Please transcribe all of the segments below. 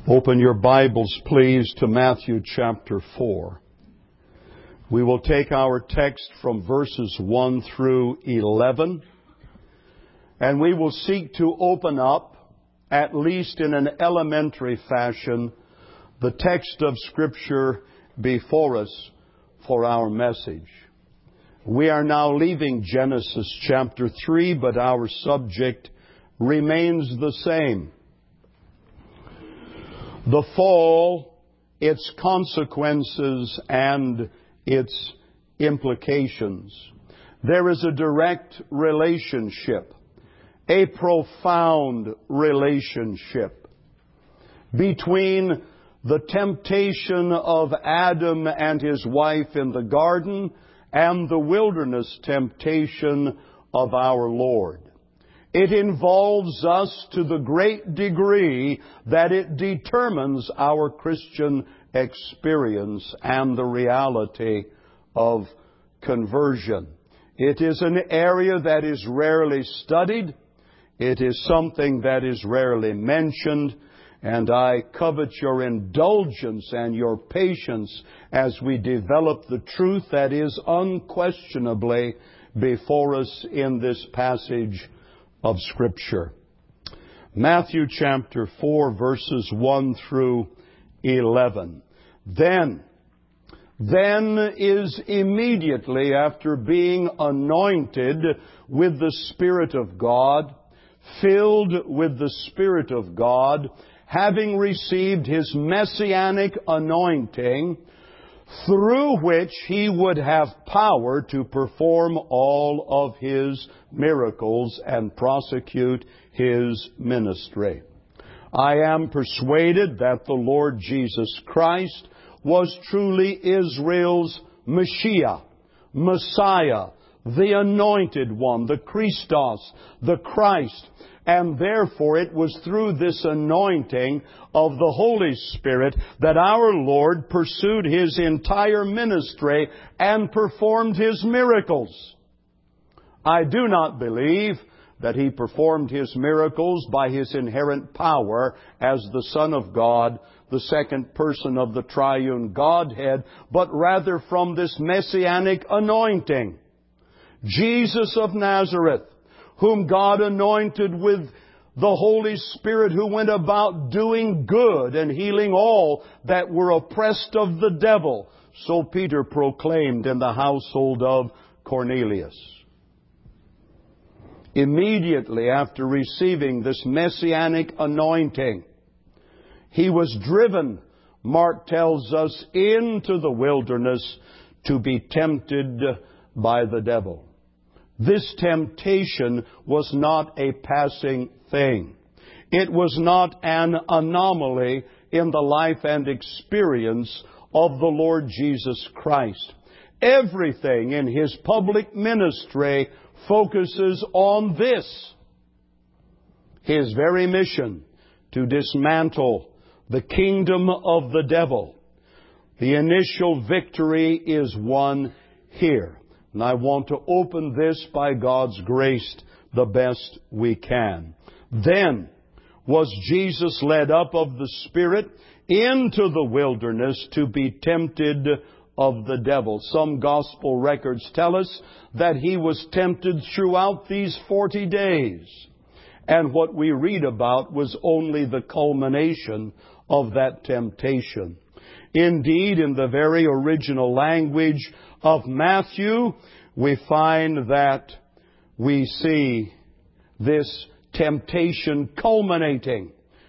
Open your Bibles, please, to Matthew chapter 4. We will take our text from verses 1 through 11, and we will seek to open up, at least in an elementary fashion, the text of Scripture before us for our message. We are now leaving Genesis chapter 3, but our subject remains the same. The fall, its consequences, and its implications. There is a direct relationship, a profound relationship between the temptation of Adam and his wife in the garden and the wilderness temptation of our Lord. It involves us to the great degree that it determines our Christian experience and the reality of conversion. It is an area that is rarely studied. It is something that is rarely mentioned. And I covet your indulgence and your patience as we develop the truth that is unquestionably before us in this passage of Scripture. Matthew chapter 4, verses 1 through 11. Then is immediately after being anointed with the Spirit of God, filled with the Spirit of God, having received His messianic anointing, through which He would have power to perform all of His miracles and prosecute His ministry. I am persuaded that the Lord Jesus Christ was truly Israel's Messiah, the Anointed One, the Christos, the Christ. And therefore it was through this anointing of the Holy Spirit that our Lord pursued His entire ministry and performed His miracles. I do not believe that He performed His miracles by His inherent power as the Son of God, the second person of the triune Godhead, but rather from this messianic anointing. Jesus of Nazareth, whom God anointed with the Holy Spirit, who went about doing good and healing all that were oppressed of the devil. So Peter proclaimed in the household of Cornelius. Immediately after receiving this messianic anointing, he was driven, Mark tells us, into the wilderness to be tempted by the devil. This temptation was not a passing thing. It was not an anomaly in the life and experience of the Lord Jesus Christ. Everything in His public ministry focuses on this. His very mission to dismantle the kingdom of the devil. The initial victory is won here. And I want to open this by God's grace the best we can. Then was Jesus led up of the Spirit into the wilderness to be tempted of the devil. Some gospel records tell us that He was tempted throughout these 40 days. And what we read about was only the culmination of that temptation. Indeed, in the very original language of Matthew, we find that we see this temptation culminating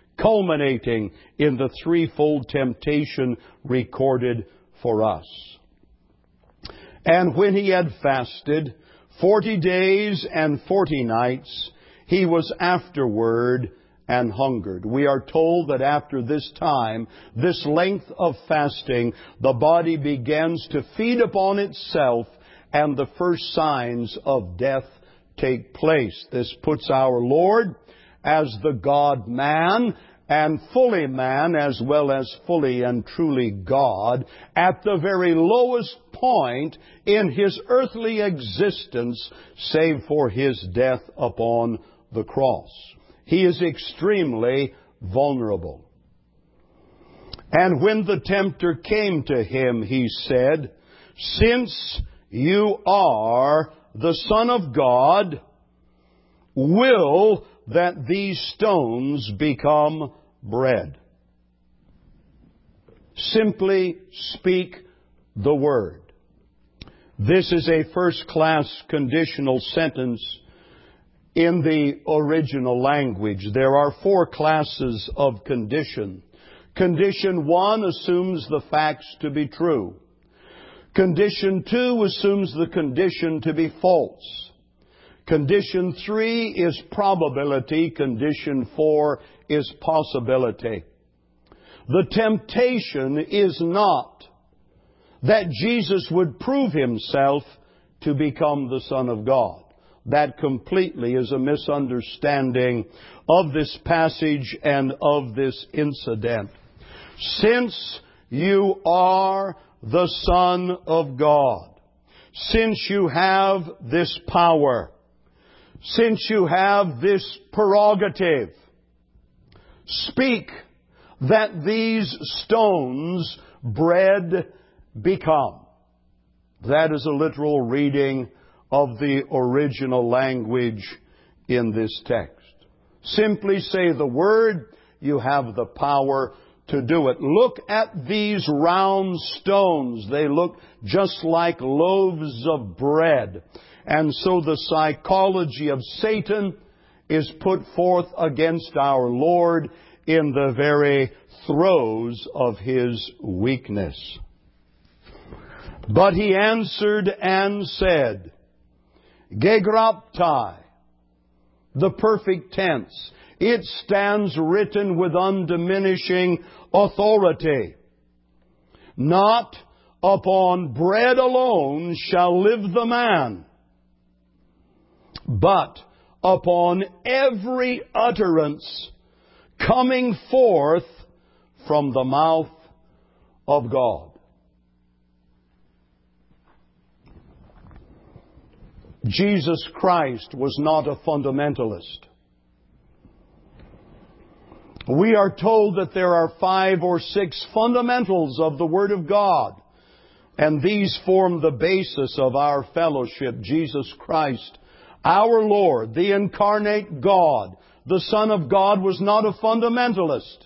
in the threefold temptation recorded for us. And when He had fasted 40 days and 40 nights, He was afterward and hungered. We are told that after this time, this length of fasting, the body begins to feed upon itself and the first signs of death take place. This puts our Lord as the God-man and fully man as well as fully and truly God at the very lowest point in His earthly existence save for His death upon the cross. He is extremely vulnerable. And when the tempter came to him, he said, "Since you are the Son of God, will that these stones become bread." Simply speak the word. This is a first-class conditional sentence in the original language. There are 4 classes of condition. Condition 1 assumes the facts to be true. Condition 2 assumes the condition to be false. Condition 3 is probability. Condition 4 is possibility. The temptation is not that Jesus would prove Himself to become the Son of God. That completely is a misunderstanding of this passage and of this incident. Since you are the Son of God, since you have this power, since you have this prerogative, speak that these stones bread become. That is a literal reading of the original language in this text. Simply say the word, you have the power to do it. Look at these round stones. They look just like loaves of bread. And so the psychology of Satan is put forth against our Lord in the very throes of His weakness. But He answered and said, Gegraptai, the perfect tense. It stands written with undiminishing authority. Not upon bread alone shall live the man, but upon every utterance coming forth from the mouth of God. Jesus Christ was not a fundamentalist. We are told that there are 5 or 6 fundamentals of the Word of God, and these form the basis of our fellowship. Jesus Christ, our Lord, the incarnate God, the Son of God, was not a fundamentalist.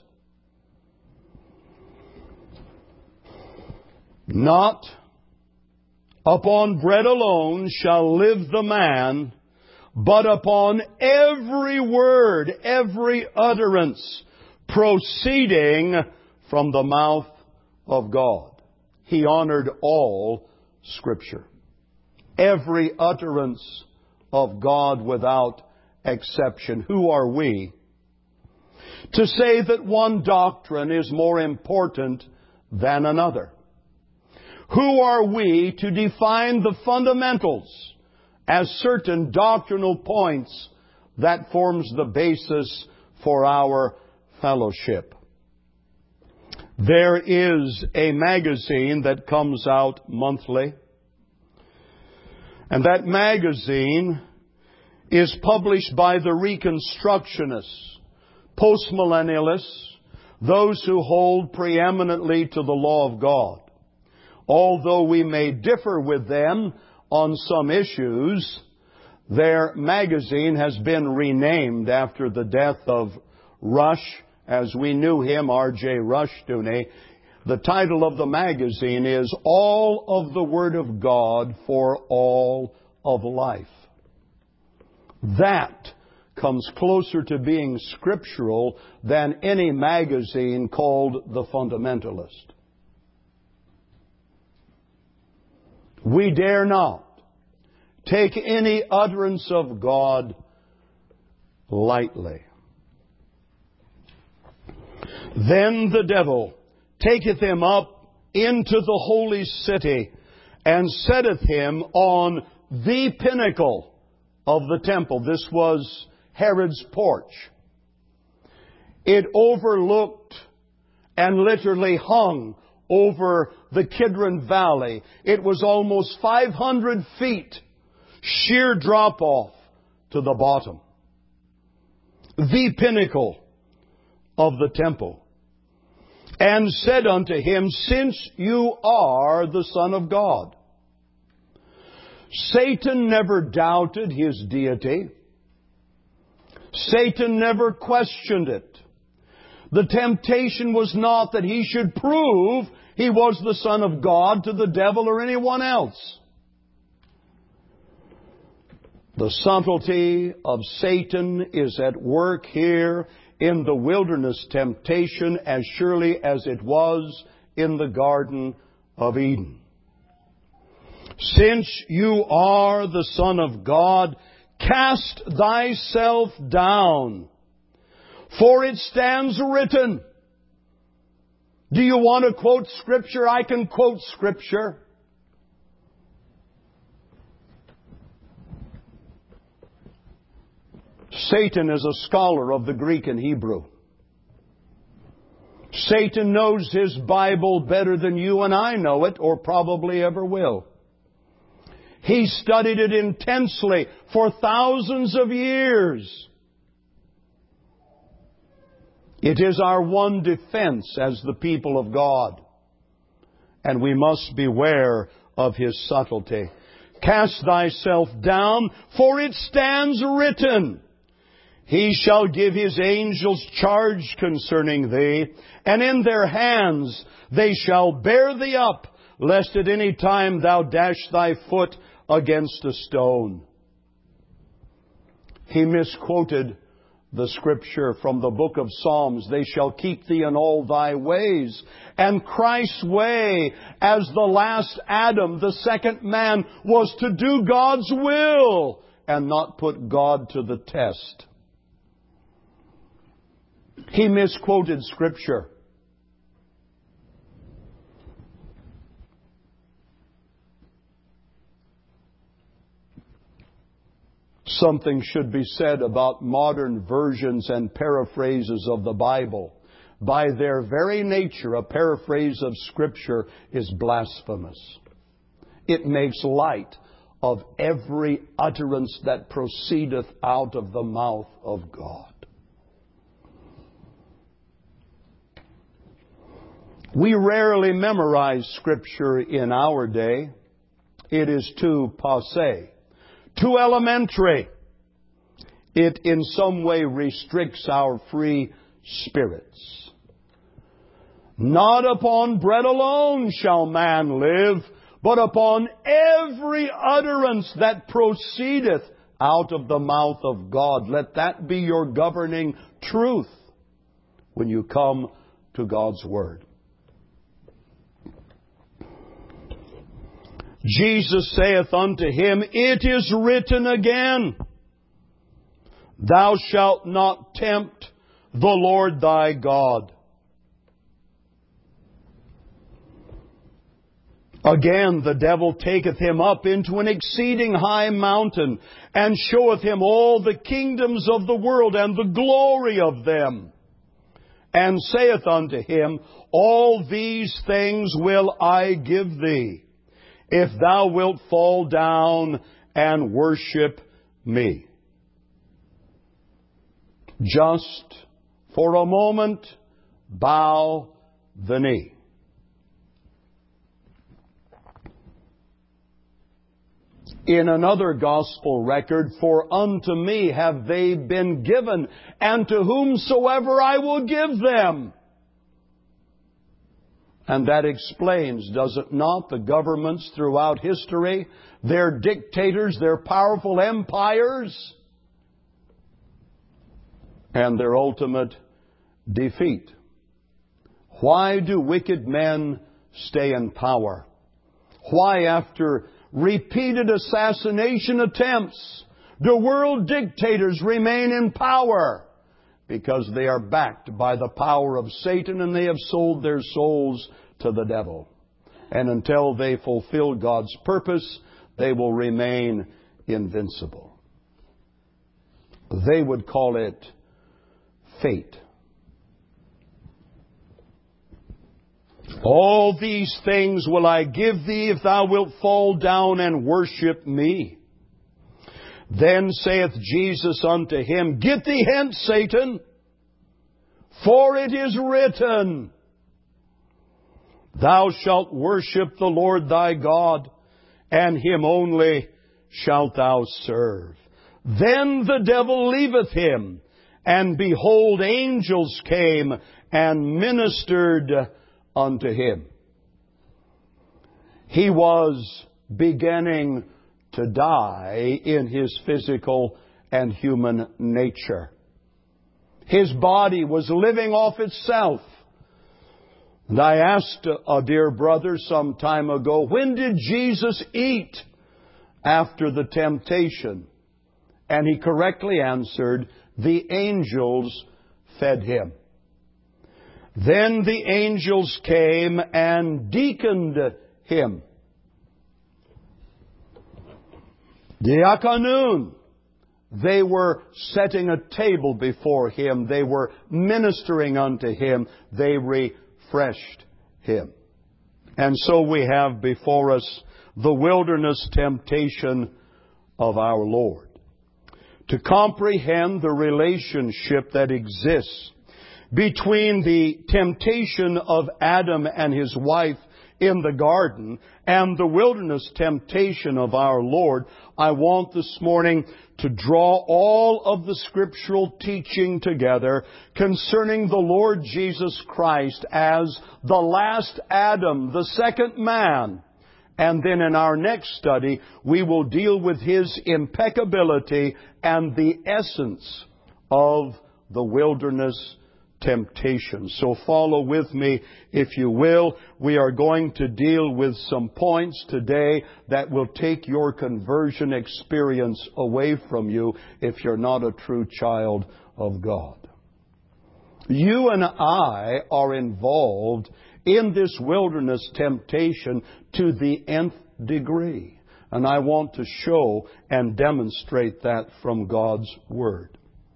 Not upon bread alone shall live the man, but upon every word, every utterance proceeding from the mouth of God. He honored all Scripture. Every utterance of God without exception. Who are we to say that one doctrine is more important than another? Who are we to define the fundamentals as certain doctrinal points that forms the basis for our fellowship? There is a magazine that comes out monthly, and that magazine is published by the Reconstructionists, postmillennialists, those who hold preeminently to the law of God. Although we may differ with them on some issues, their magazine has been renamed after the death of Rush, as we knew him, R.J. Rushdoony. The title of the magazine is All of the Word of God for All of Life. That comes closer to being scriptural than any magazine called The Fundamentalist. We dare not take any utterance of God lightly. Then the devil taketh him up into the holy city, and setteth him on the pinnacle of the temple. This was Herod's porch. It overlooked and literally hung over the Kidron Valley. It was almost 500 feet, sheer drop-off to the bottom. The pinnacle of the temple. and said unto him, Since you are the Son of God. Satan never doubted His deity. Satan never questioned it. The temptation was not that he should prove He was the Son of God to the devil or anyone else. The subtlety of Satan is at work here in the wilderness temptation as surely as it was in the Garden of Eden. Since you are the Son of God, cast thyself down, for it stands written. Do you want to quote Scripture? I can quote Scripture. Satan is a scholar of the Greek and Hebrew. Satan knows his Bible better than you and I know it, or probably ever will. He studied it intensely for thousands of years. It is our one defense as the people of God. And we must beware of his subtlety. Cast thyself down, for it stands written, He shall give His angels charge concerning thee, and in their hands they shall bear thee up, lest at any time thou dash thy foot against a stone. He misquoted the Scripture from the book of Psalms. They shall keep thee in all thy ways. And Christ's way, as the last Adam, the second man, was to do God's will and not put God to the test. He misquoted Scripture. Something should be said about modern versions and paraphrases of the Bible. By their very nature, a paraphrase of Scripture is blasphemous. It makes light of every utterance that proceedeth out of the mouth of God. We rarely memorize Scripture in our day. It is too passé, too elementary. It in some way restricts our free spirits. Not upon bread alone shall man live, but upon every utterance that proceedeth out of the mouth of God. Let that be your governing truth when you come to God's Word. Jesus saith unto him, It is written again, Thou shalt not tempt the Lord thy God. Again, the devil taketh him up into an exceeding high mountain, and showeth him all the kingdoms of the world and the glory of them, and saith unto him, All these things will I give thee, if thou wilt fall down and worship me. Just for a moment, bow the knee. In another gospel record, For unto me have they been given, and to whomsoever I will give them. And that explains, does it not, the governments throughout history, their dictators, their powerful empires, and their ultimate defeat. Why do wicked men stay in power? Why, after repeated assassination attempts, do world dictators remain in power? Because they are backed by the power of Satan, and they have sold their souls to the devil. And until they fulfill God's purpose, they will remain invincible. They would call it fate. All these things will I give thee, if thou wilt fall down and worship me. Then saith Jesus unto him, Get thee hence, Satan, for it is written, Thou shalt worship the Lord thy God, and Him only shalt thou serve. Then the devil leaveth him, and behold, angels came and ministered unto him. He was beginning to die in his physical and human nature. His body was living off itself. And I asked a dear brother some time ago, when did Jesus eat after the temptation? And he correctly answered, the angels fed him. Then the angels came and deaconed him. Diakonon. They were setting a table before him. They were ministering unto him. They refreshed him. And so we have before us the wilderness temptation of our Lord. To comprehend the relationship that exists between the temptation of Adam and his wife in the garden and the wilderness temptation of our Lord, I want this morning to draw all of the scriptural teaching together concerning the Lord Jesus Christ as the last Adam, the second man. And then in our next study, we will deal with His impeccability and the essence of the wilderness temptation. So follow with me, if you will. We are going to deal with some points today that will take your conversion experience away from you if you're not a true child of God. You and I are involved in this wilderness temptation to the nth degree. And I want to show and demonstrate that from God's Word.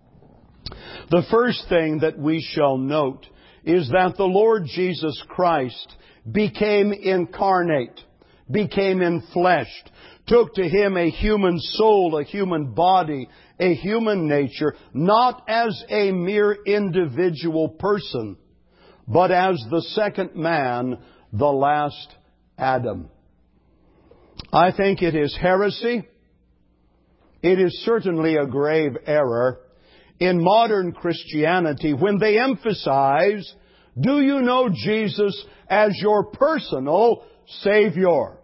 The first thing that we shall note is that the Lord Jesus Christ became incarnate, became enfleshed, took to Him a human soul, a human body, a human nature, not as a mere individual person, but as the second man, the last Adam. I think it is heresy. It is certainly a grave error in modern Christianity when they emphasize, do you know Jesus as your personal Savior?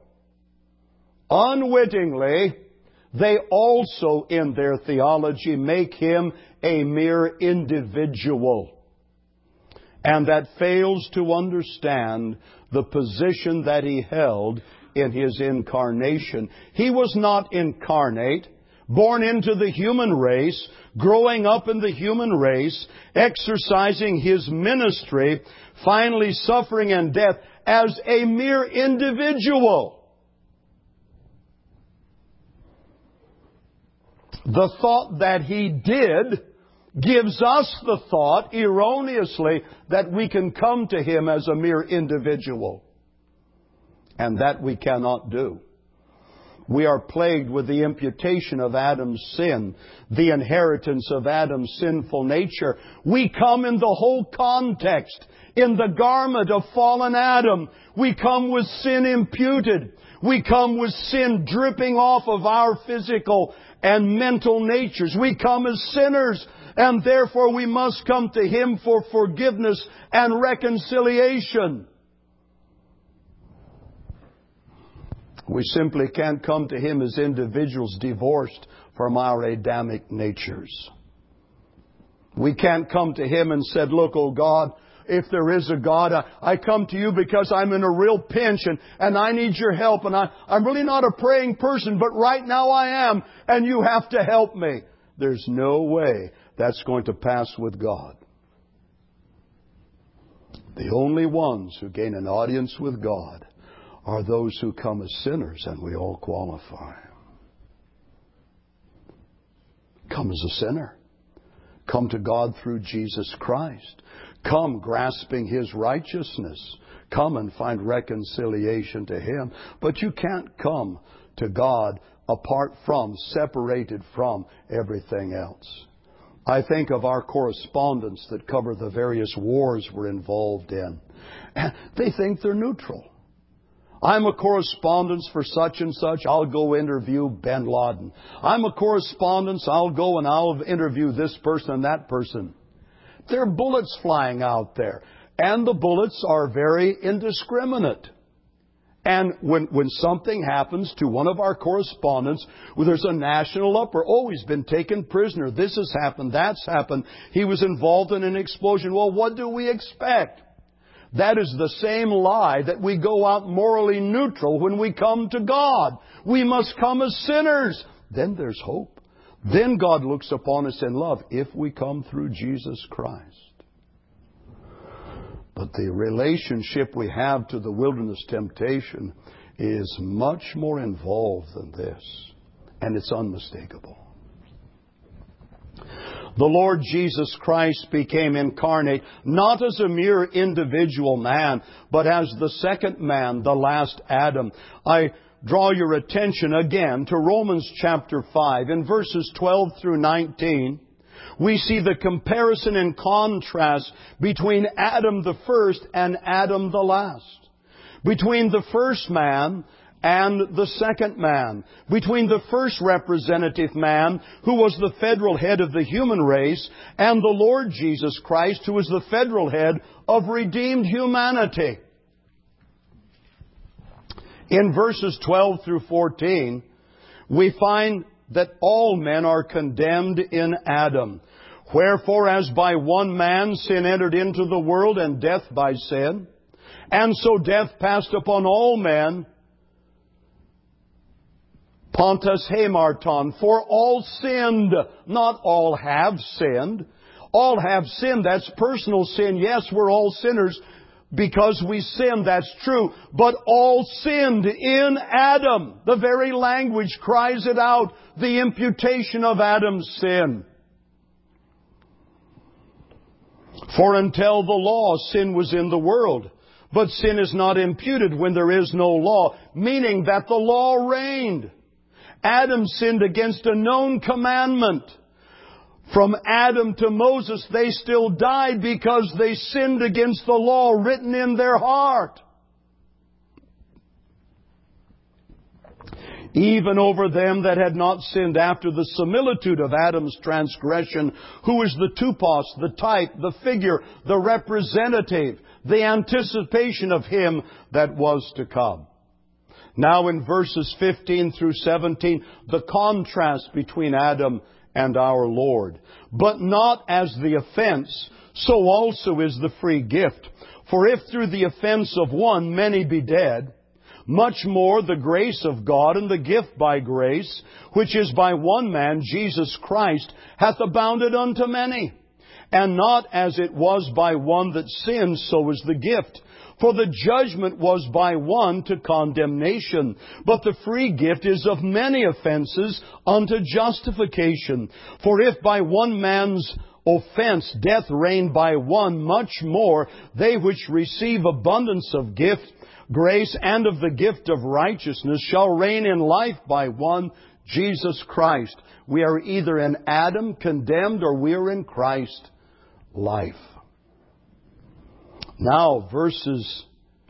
Unwittingly, they also in their theology make Him a mere individual. And that fails to understand the position that He held in His incarnation. He was not incarnate, born into the human race, growing up in the human race, exercising His ministry, finally suffering and death as a mere individual. The thought that He did gives us the thought, erroneously, that we can come to Him as a mere individual. And that we cannot do. We are plagued with the imputation of Adam's sin, the inheritance of Adam's sinful nature. We come in the whole context, in the garment of fallen Adam. We come with sin imputed. We come with sin dripping off of our physical and mental natures. We come as sinners, and therefore we must come to Him for forgiveness and reconciliation. We simply can't come to Him as individuals divorced from our Adamic natures. We can't come to Him and said, look, oh God, if there is a God, I come to You because I'm in a real pinch and I need Your help, and I'm really not a praying person, but right now I am, and You have to help me. There's no way that's going to pass with God. The only ones who gain an audience with God are those who come as sinners, and we all qualify. Come as a sinner. Come to God through Jesus Christ. Come grasping His righteousness. Come and find reconciliation to Him. But you can't come to God apart from, separated from everything else. I think of our correspondents that cover the various wars we're involved in. They think they're neutral. I'm a correspondent for such and such. I'll go interview bin Laden. I'm a correspondent. I'll go and I'll interview this person and that person. There are bullets flying out there. And the bullets are very indiscriminate. And when something happens to one of our correspondents, where there's a national uproar, oh, he's been taken prisoner, this has happened, that's happened, he was involved in an explosion. Well, what do we expect? That is the same lie that we go out morally neutral when we come to God. We must come as sinners. Then there's hope. Then God looks upon us in love if we come through Jesus Christ. But the relationship we have to the wilderness temptation is much more involved than this. And it's unmistakable. The Lord Jesus Christ became incarnate, not as a mere individual man, but as the second man, the last Adam. I draw your attention again to Romans chapter 5. In verses 12 through 19, we see the comparison and contrast between Adam the first and Adam the last. Between the first man and the second man. Between the first representative man, who was the federal head of the human race, and the Lord Jesus Christ, who is the federal head of redeemed humanity. In verses 12 through 14, we find that all men are condemned in Adam. Wherefore, as by one man sin entered into the world, and death by sin, and so death passed upon all men, Pontus Hamarton, for all sinned. Not all have sinned. All have sinned. That's personal sin. Yes, we're all sinners because we sin. That's true. But all sinned in Adam. The very language cries it out. The imputation of Adam's sin. For until the law, sin was in the world. But sin is not imputed when there is no law, meaning that the law reigned. Adam sinned against a known commandment. From Adam to Moses, they still died because they sinned against the law written in their heart. Even over them that had not sinned after the similitude of Adam's transgression, who is the tupos, the type, the figure, the representative, the anticipation of Him that was to come. Now in verses 15 through 17, the contrast between Adam and our Lord. But not as the offense, so also is the free gift. For if through the offense of one many be dead, much more the grace of God and the gift by grace, which is by one man, Jesus Christ, hath abounded unto many. And not as it was by one that sinned, so is the gift. For the judgment was by one to condemnation, but the free gift is of many offenses unto justification. For if by one man's offense death reigned by one, much more they which receive abundance of gift, grace, and of the gift of righteousness shall reign in life by one, Jesus Christ. We are either in Adam, condemned, or we are in Christ, life. Now, verses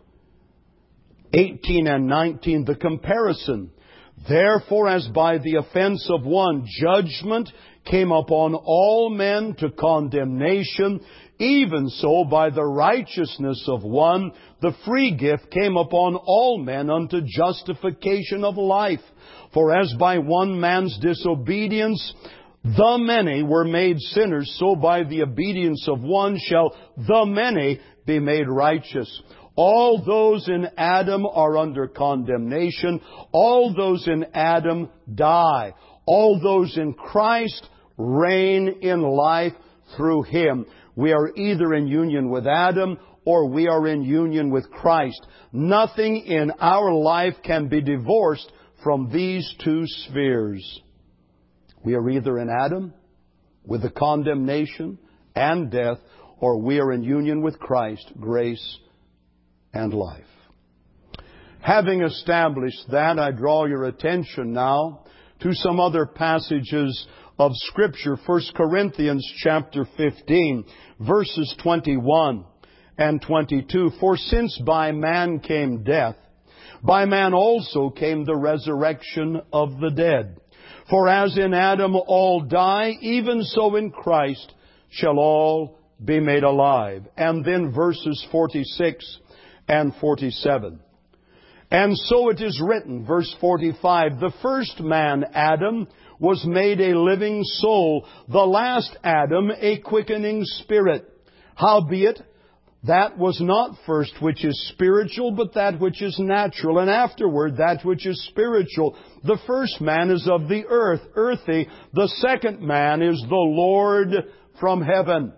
18 and 19, the comparison. Therefore, as by the offense of one judgment came upon all men to condemnation, even so by the righteousness of one the free gift came upon all men unto justification of life. For as by one man's disobedience the many were made sinners, so by the obedience of one shall the many be made righteous. All those in Adam are under condemnation. All those in Adam die. All those in Christ reign in life through Him. We are either in union with Adam or we are in union with Christ. Nothing in our life can be divorced from these two spheres. We are either in Adam with the condemnation and death, or we are in union with Christ, grace and life. Having established that, I draw your attention now to some other passages of Scripture, 1 Corinthians chapter 15, verses 21 and 22. For since by man came death, by man also came the resurrection of the dead. For as in Adam all die, even so in Christ shall all be made alive. And then verses 46 and 47. And so it is written, verse 45, the first man, Adam, was made a living soul, the last Adam a quickening spirit. Howbeit, that was not first which is spiritual, but that which is natural, and afterward that which is spiritual. The first man is of the earth, earthy. The second man is the Lord from heaven.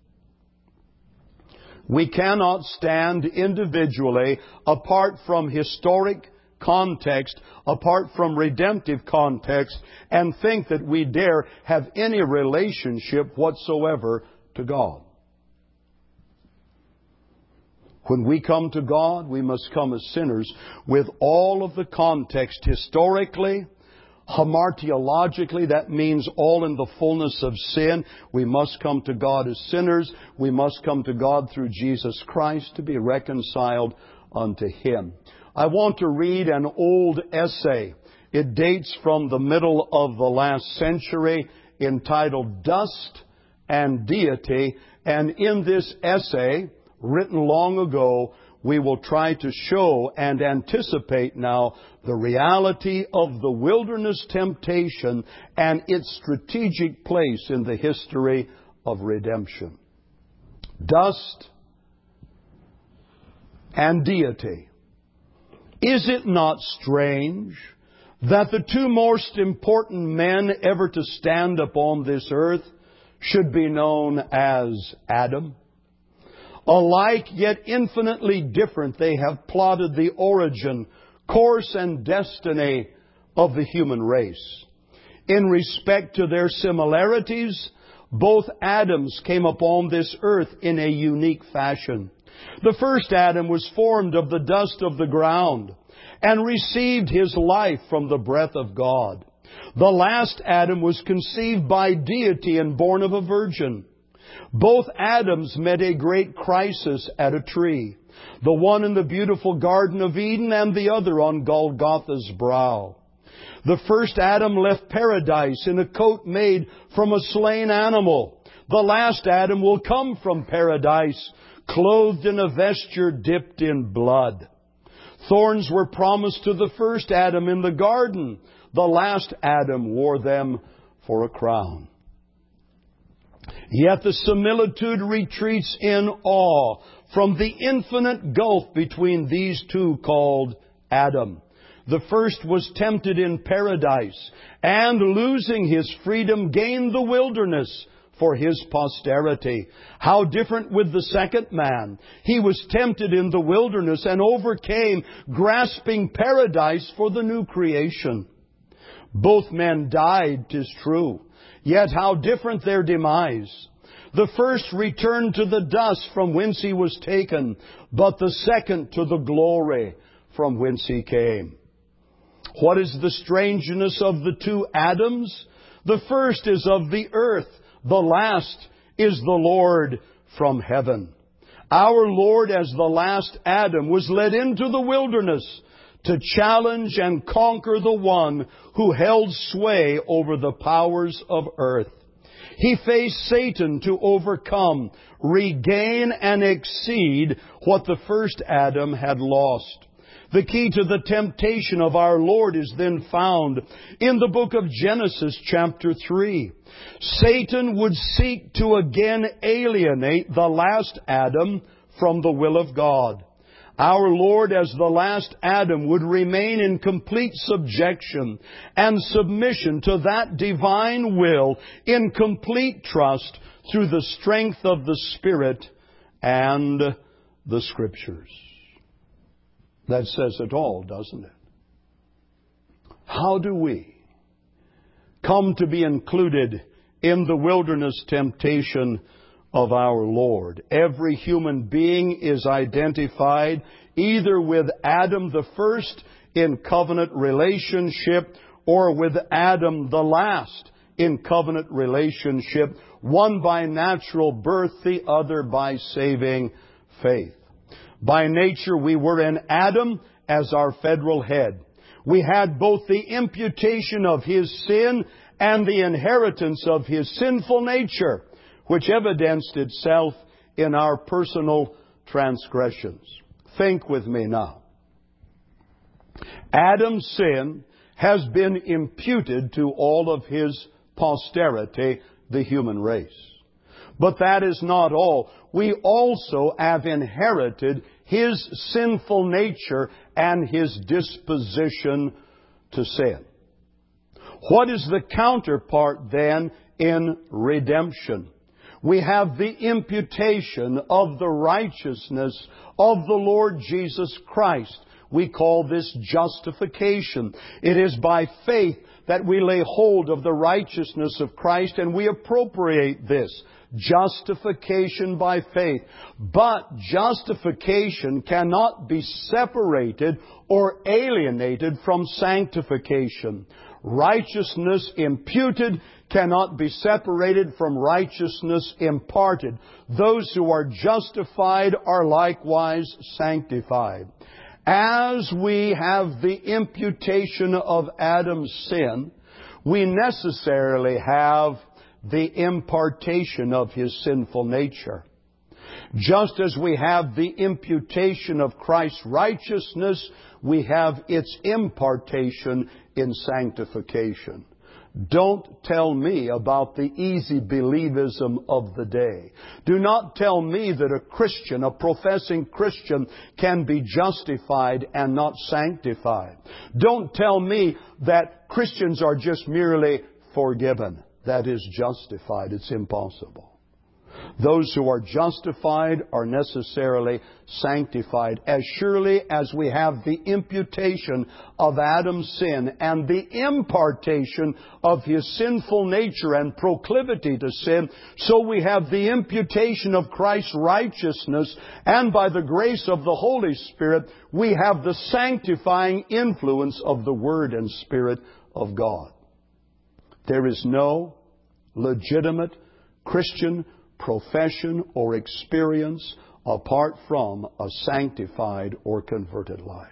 We cannot stand individually apart from historic context, apart from redemptive context, and think that we dare have any relationship whatsoever to God. When we come to God, we must come as sinners with all of the context historically, hamartiologically, that means all in the fullness of sin. We must come to God as sinners. We must come to God through Jesus Christ to be reconciled unto Him. I want to read an old essay. It dates from the middle of the last century, entitled Dust and Deity. And in this essay, written long ago, we will try to show and anticipate now the reality of the wilderness temptation and its strategic place in the history of redemption. Dust and deity. Is it not strange that the two most important men ever to stand upon this earth should be known as Adam? Alike yet infinitely different, they have plotted the origin, course, and destiny of the human race. In respect to their similarities, both Adams came upon this earth in a unique fashion. The first Adam was formed of the dust of the ground and received his life from the breath of God. The last Adam was conceived by deity and born of a virgin. Both Adams met a great crisis at a tree, the one in the beautiful Garden of Eden and the other on Golgotha's brow. The first Adam left paradise in a coat made from a slain animal. The last Adam will come from paradise, clothed in a vesture dipped in blood. Thorns were promised to the first Adam in the garden. The last Adam wore them for a crown. Yet the similitude retreats in awe from the infinite gulf between these two called Adam. The first was tempted in paradise and, losing his freedom, gained the wilderness for his posterity. How different with the second man. He was tempted in the wilderness and overcame, grasping paradise for the new creation. Both men died, 'tis true. Yet how different their demise. The first returned to the dust from whence he was taken, but the second to the glory from whence he came. What is the strangeness of the two Adams? The first is of the earth, the last is the Lord from heaven. Our Lord, as the last Adam, was led into the wilderness to challenge and conquer the one who held sway over the powers of earth. He faced Satan to overcome, regain, and exceed what the first Adam had lost. The key to the temptation of our Lord is then found in the book of Genesis chapter 3. Satan would seek to again alienate the last Adam from the will of God. Our Lord, as the last Adam, would remain in complete subjection and submission to that divine will in complete trust through the strength of the Spirit and the Scriptures. That says it all, doesn't it? How do we come to be included in the wilderness temptation of our Lord? Every human being is identified either with Adam the first in covenant relationship or with Adam the last in covenant relationship, one by natural birth, the other by saving faith. By nature, we were in Adam as our federal head. We had both the imputation of his sin and the inheritance of his sinful nature, which evidenced itself in our personal transgressions. Think with me now. Adam's sin has been imputed to all of his posterity, the human race. But that is not all. We also have inherited his sinful nature and his disposition to sin. What is the counterpart then in redemption? We have the imputation of the righteousness of the Lord Jesus Christ. We call this justification. It is by faith that we lay hold of the righteousness of Christ and we appropriate this. Justification by faith. But justification cannot be separated or alienated from sanctification. Righteousness imputed cannot be separated from righteousness imparted. Those who are justified are likewise sanctified. As we have the imputation of Adam's sin, we necessarily have the impartation of his sinful nature. Just as we have the imputation of Christ's righteousness, we have its impartation in sanctification. Don't tell me about the easy believism of the day. Do not tell me that a Christian, a professing Christian, can be justified and not sanctified. Don't tell me that Christians are just merely forgiven. That is justified. It's impossible. Those who are justified are necessarily sanctified. As surely as we have the imputation of Adam's sin and the impartation of his sinful nature and proclivity to sin, so we have the imputation of Christ's righteousness, and by the grace of the Holy Spirit, we have the sanctifying influence of the Word and Spirit of God. There is no legitimate Christian profession or experience apart from a sanctified or converted life.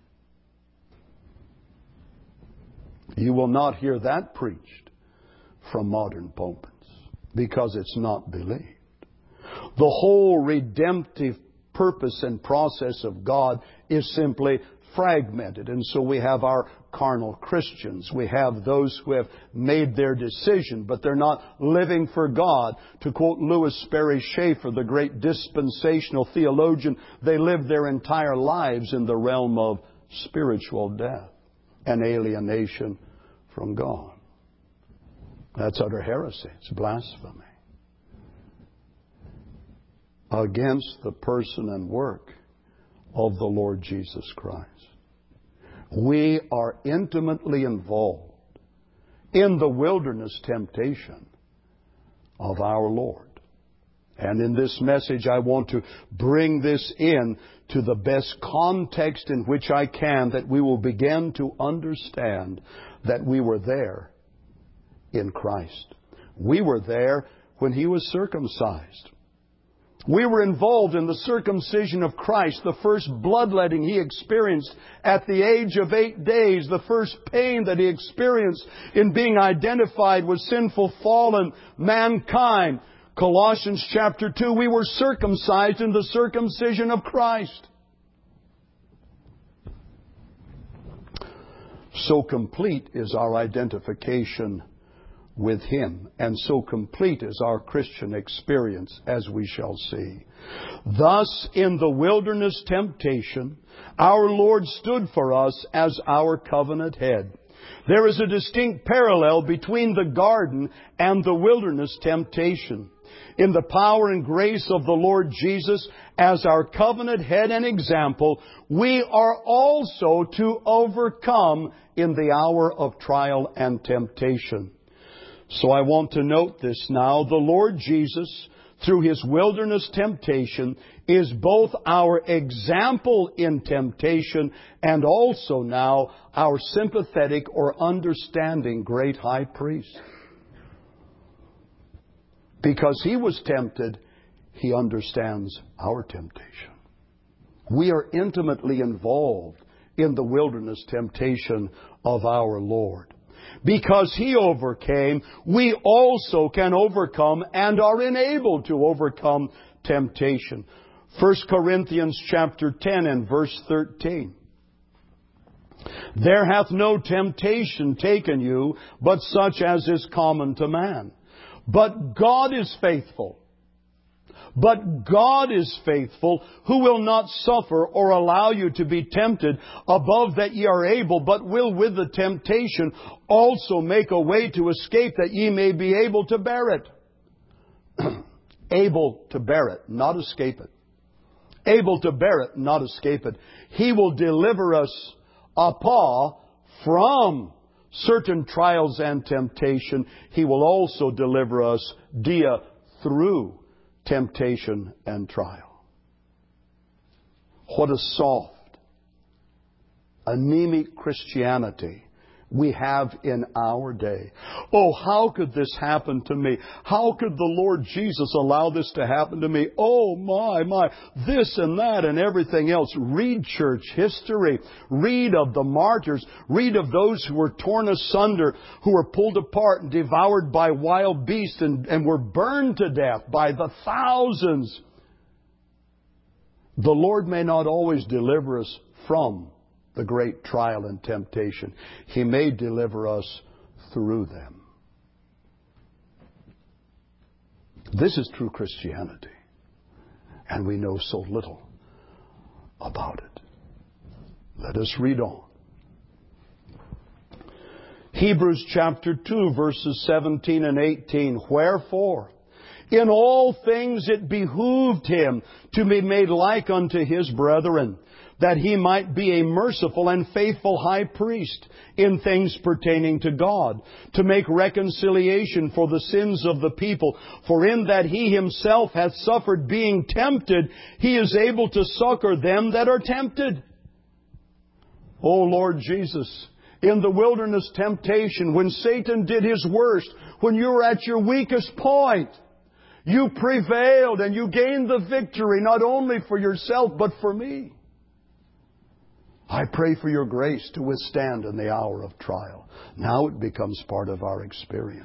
You will not hear that preached from modern pulpits because it's not believed. The whole redemptive purpose and process of God is simply fragmented. And so we have our carnal Christians. We have those who have made their decision, but they're not living for God. To quote Louis Sperry Schaeffer, the great dispensational theologian, they live their entire lives in the realm of spiritual death and alienation from God. That's utter heresy. It's blasphemy against the person and work of the Lord Jesus Christ. We are intimately involved in the wilderness temptation of our Lord. And in this message, I want to bring this in to the best context in which I can, that we will begin to understand that we were there in Christ. We were there when He was circumcised. We were involved in the circumcision of Christ, the first bloodletting He experienced at the age of 8 days, the first pain that He experienced in being identified with sinful, fallen mankind. Colossians chapter 2, we were circumcised in the circumcision of Christ. So complete is our identification with Him, and so complete is our Christian experience, as we shall see. Thus, in the wilderness temptation, our Lord stood for us as our covenant head. There is a distinct parallel between the garden and the wilderness temptation. In the power and grace of the Lord Jesus as our covenant head and example, we are also to overcome in the hour of trial and temptation. So I want to note this now. The Lord Jesus, through His wilderness temptation, is both our example in temptation and also now our sympathetic or understanding great high priest. Because He was tempted, He understands our temptation. We are intimately involved in the wilderness temptation of our Lord. Because He overcame, we also can overcome and are enabled to overcome temptation. 1 Corinthians chapter 10 and verse 13. There hath no temptation taken you, but such as is common to man. But God is faithful. But God is faithful, who will not suffer or allow you to be tempted above that ye are able, but will with the temptation also make a way to escape, that ye may be able to bear it. Able to bear it, not escape it. Able to bear it, not escape it. He will deliver us from certain trials and temptation. He will also deliver us through temptation and trial. What a soft, anemic Christianity we have in our day. Oh, how could this happen to me? How could the Lord Jesus allow this to happen to me? Oh, my, this and that and everything else. Read church history. Read of the martyrs. Read of those who were torn asunder, who were pulled apart and devoured by wild beasts and were burned to death by the thousands. The Lord may not always deliver us from the great trial and temptation. He may deliver us through them. This is true Christianity. And we know so little about it. Let us read on. Hebrews chapter 2 verses 17 and 18. Wherefore, in all things it behooved Him to be made like unto His brethren, that He might be a merciful and faithful high priest in things pertaining to God, to make reconciliation for the sins of the people. For in that He Himself hath suffered being tempted, He is able to succor them that are tempted. O Lord Jesus, in the wilderness temptation, when Satan did his worst, when you were at your weakest point, you prevailed and you gained the victory, not only for yourself, but for me. I pray for your grace to withstand in the hour of trial. Now it becomes part of our experience.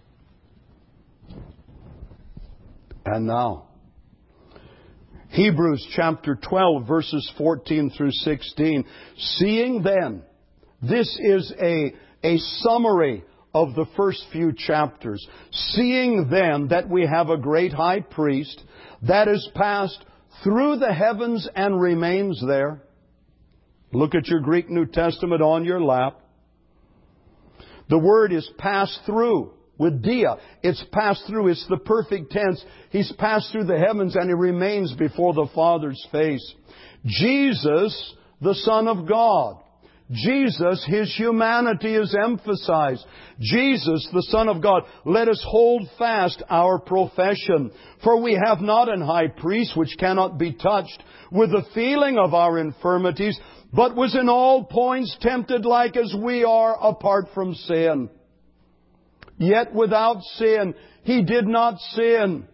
And now, Hebrews chapter 12 verses 14 through 16. Seeing then, this is a summary of the first few chapters. Seeing then that we have a great high priest that is passed through the heavens and remains there. Look at your Greek New Testament on your lap. The word is passed through with dia. It's passed through. It's the perfect tense. He's passed through the heavens and He remains before the Father's face. Jesus, the Son of God. Jesus, His humanity is emphasized. Jesus, the Son of God. Let us hold fast our profession. For we have not an high priest which cannot be touched with the feeling of our infirmities, but was in all points tempted like as we are, apart from sin. Yet without sin, He did not sin.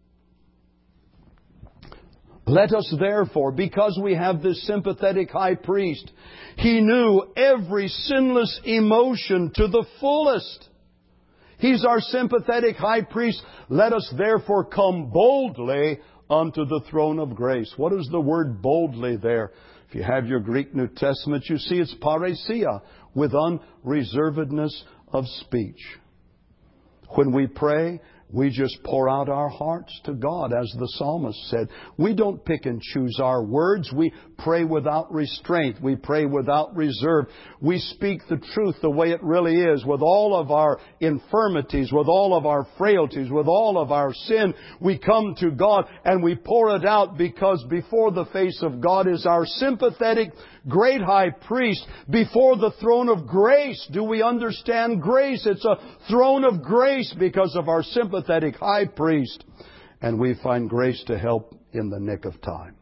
Let us therefore, because we have this sympathetic high priest, He knew every sinless emotion to the fullest. He's our sympathetic high priest. Let us therefore come boldly unto the throne of grace. What is the word boldly there? If you have your Greek New Testament, you see it's parousia, with unreservedness of speech. When we pray, we just pour out our hearts to God, as the psalmist said. We don't pick and choose our words. We pray without restraint. We pray without reserve. We speak the truth the way it really is, with all of our infirmities, with all of our frailties, with all of our sin. We come to God and we pour it out, because before the face of God is our sympathetic great high priest. Before the throne of grace. Do we understand grace? It's a throne of grace because of our sympathetic high priest. And we find grace to help in the nick of time.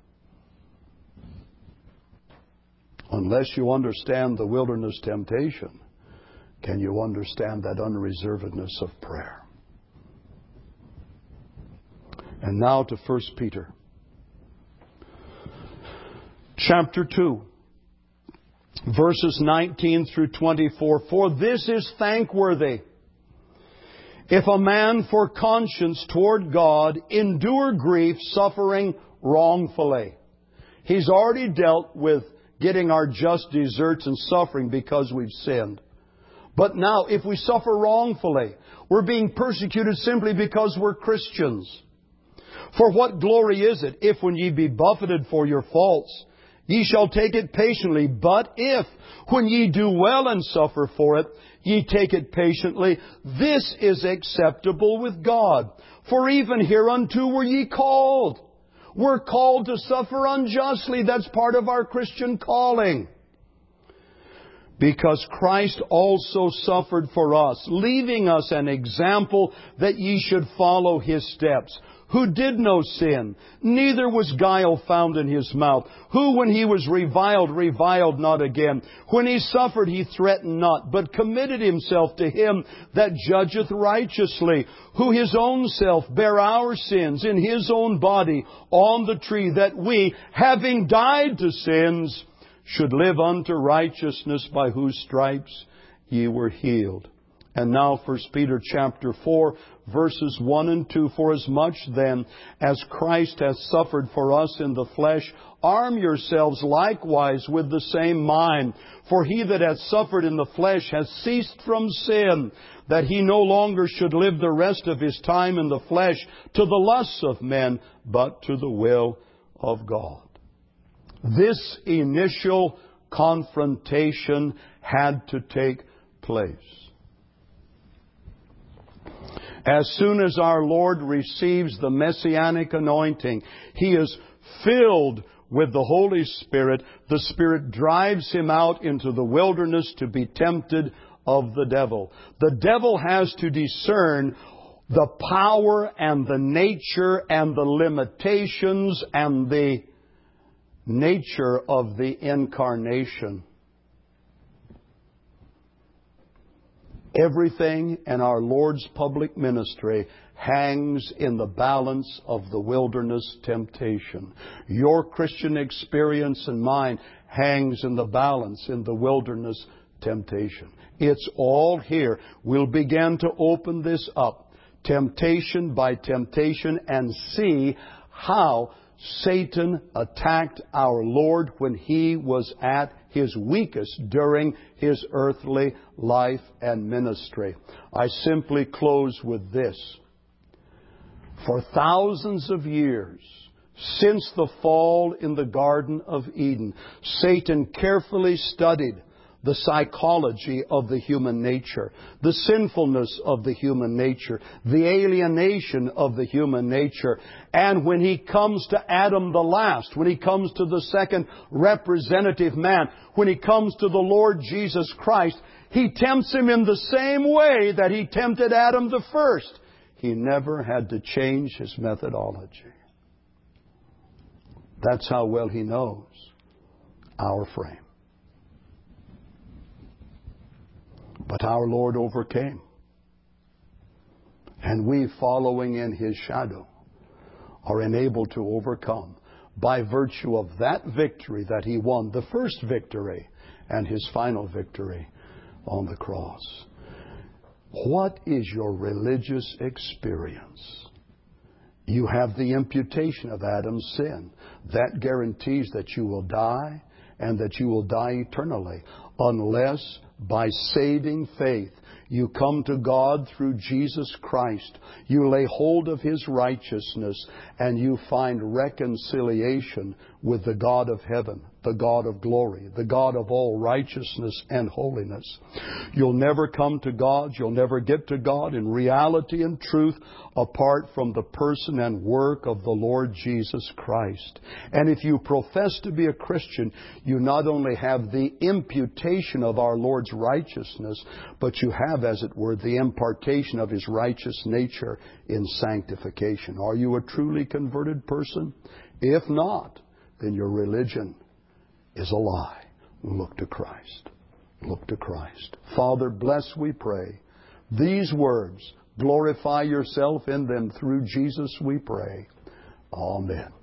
Unless you understand the wilderness temptation, can you understand that unreservedness of prayer? And now to 1 Peter. Chapter 2. Verses 19 through 24. For this is thankworthy, if a man for conscience toward God endure grief, suffering wrongfully. He's already dealt with getting our just deserts and suffering because we've sinned. But now, if we suffer wrongfully, we're being persecuted simply because we're Christians. For what glory is it, if when ye be buffeted for your faults, ye shall take it patiently? But if, when ye do well and suffer for it, ye take it patiently, this is acceptable with God. For even hereunto were ye called. We're called to suffer unjustly. That's part of our Christian calling. Because Christ also suffered for us, leaving us an example that ye should follow His steps, who did no sin, neither was guile found in His mouth, who when He was reviled, reviled not again. When He suffered, He threatened not, but committed Himself to Him that judgeth righteously, who His own self bare our sins in His own body on the tree, that we, having died to sins, should live unto righteousness, by whose stripes ye were healed. And now 1 Peter chapter 4, verses 1 and 2. For as much then as Christ hath suffered for us in the flesh, arm yourselves likewise with the same mind. For he that hath suffered in the flesh hath ceased from sin, that he no longer should live the rest of his time in the flesh to the lusts of men, but to the will of God. This initial confrontation had to take place. As soon as our Lord receives the Messianic anointing, He is filled with the Holy Spirit. The Spirit drives Him out into the wilderness to be tempted of the devil. The devil has to discern the power and the nature and the limitations and the nature of the incarnation. Everything in our Lord's public ministry hangs in the balance of the wilderness temptation. Your Christian experience and mine hangs in the balance in the wilderness temptation. It's all here. We'll begin to open this up, temptation by temptation, and see how Satan attacked our Lord when He was at His weakest during His earthly life and ministry. I simply close with this. For thousands of years, since the fall in the Garden of Eden, Satan carefully studied the psychology of the human nature, the sinfulness of the human nature, the alienation of the human nature. And when he comes to Adam the last, when he comes to the second representative man, when he comes to the Lord Jesus Christ, he tempts him in the same way that he tempted Adam the first. He never had to change his methodology. That's how well he knows our frame. But our Lord overcame. And we, following in His shadow, are enabled to overcome by virtue of that victory that He won, the first victory and His final victory on the cross. What is your religious experience? You have the imputation of Adam's sin. That guarantees that you will die, and that you will die eternally, unless by saving faith you come to God through Jesus Christ. You lay hold of His righteousness, and you find reconciliation with the God of heaven, the God of glory, the God of all righteousness and holiness. You'll never come to God, you'll never get to God in reality and truth apart from the person and work of the Lord Jesus Christ. And if you profess to be a Christian, you not only have the imputation of our Lord's righteousness, but you have, as it were, the impartation of His righteous nature in sanctification. Are you a truly converted person? If not, then your religion is a lie. Look to Christ. Look to Christ. Father, bless, we pray, these words Glorify yourself in them. Through Jesus we pray. Amen.